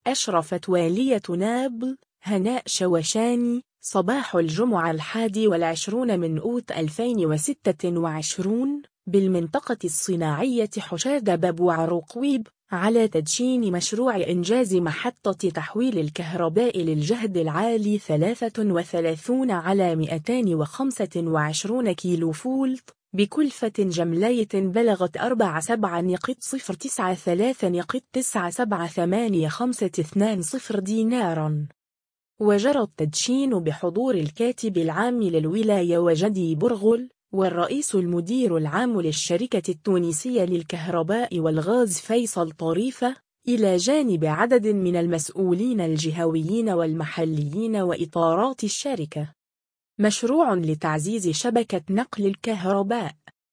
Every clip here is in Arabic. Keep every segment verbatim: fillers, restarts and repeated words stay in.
أشرفت والية نابل هناء شوشاني صباح الجمعة الحادي والعشرون من أوت ألفين وستة وعشرين بالمنطقة الصناعية حشاد بابوعرقويب على تدشين مشروع إنجاز محطة تحويل الكهرباء للجهد العالي ثلاثة وثلاثين على مئتين وخمسة وعشرين كيلو فولت بكلفة جملية بلغت أربعة سبعة نقط صفر تسعة ثلاثة نقط تسعة سبعة ثمانية خمسة اثنان صفر ديناراً. وجرى التدشين بحضور الكاتب العام للولاية وجدي برغل والرئيس المدير العام للشركة التونسية للكهرباء والغاز فيصل طريفة إلى جانب عدد من المسؤولين الجهويين والمحليين وإطارات الشركة. مشروع لتعزيز شبكة نقل الكهرباء.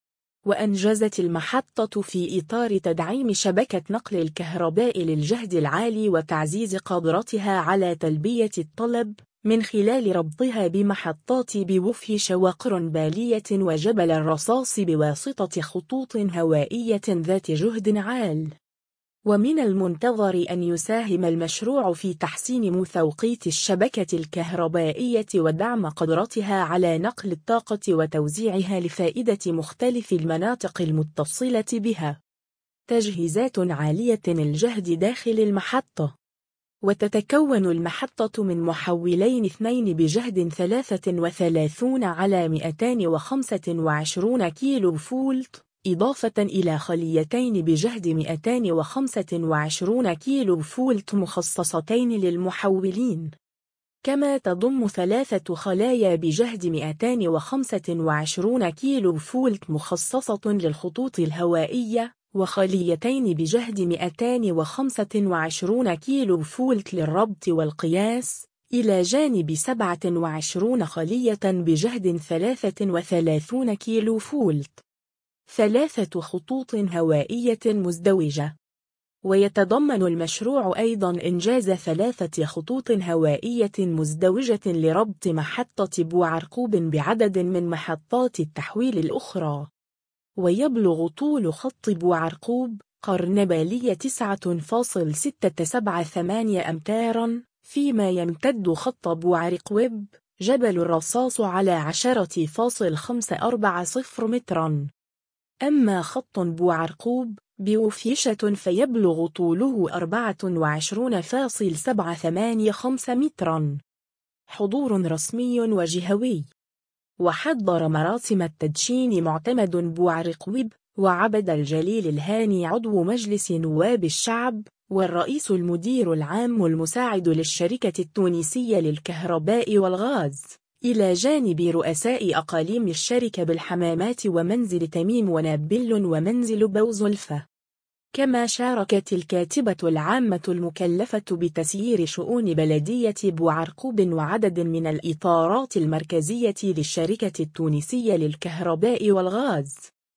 وأنجزت المحطة في إطار تدعيم شبكة نقل الكهرباء للجهد العالي وتعزيز قدرتها على تلبية الطلب من خلال ربطها بمحطات بوفي شواقر بالية وجبل الرصاص بواسطة خطوط هوائية ذات جهد عال. ومن المنتظر أن يساهم المشروع في تحسين مثوقيت الشبكة الكهربائية ودعم قدرتها على نقل الطاقة وتوزيعها لفائدة مختلف المناطق المتصلة بها. تجهيزات عالية الجهد داخل المحطة. وتتكون المحطة من محولين اثنين بجهد ثلاثة وثلاثين على مئتين وخمسة وعشرين كيلو فولت إضافة إلى خليتين بجهد مئتين وخمسة وعشرين كيلو فولت مخصصتين للمحولين. كما تضم ثلاثة خلايا بجهد مئتين وخمسة وعشرين كيلو فولت مخصصة للخطوط الهوائية وخليتين بجهد مئتين وخمسة وعشرين كيلو فولت للربط والقياس إلى جانب سبعة وعشرين خلية بجهد ثلاثة وثلاثين كيلو فولت. ثلاثة خطوط هوائية مزدوجة. ويتضمن المشروع أيضا إنجاز ثلاثة خطوط هوائية مزدوجة لربط محطة بوعرقوب بعدد من محطات التحويل الأخرى. ويبلغ طول خط بوعرقوب قرن بالية تسعة فاصلة ستة سبعة ثمانية أمتاراً، فيما يمتد خط بوعرقوب جبل الرصاص على عشرة فاصلة خمسة أربعة صفر متراً. أما خط بوعرقوب بوفيشة فيبلغ طوله أربعة وعشرين فاصلة سبعة ثمانية خمسة متراً. حضور رسمي وجهوي. وحضر مراسم التدشين معتمد بوعرقوب وعبد الجليل الهاني عضو مجلس نواب الشعب والرئيس المدير العام المساعد للشركة التونسية للكهرباء والغاز، إلى جانب رؤساء أقاليم الشركة بالحمامات ومنزل تميم ونابل ومنزل بوزلفة. كما شاركت الكاتبة العامة المكلفة بتسيير شؤون بلدية بوعرقوب وعدد من الإطارات المركزية للشركة التونسية للكهرباء والغاز.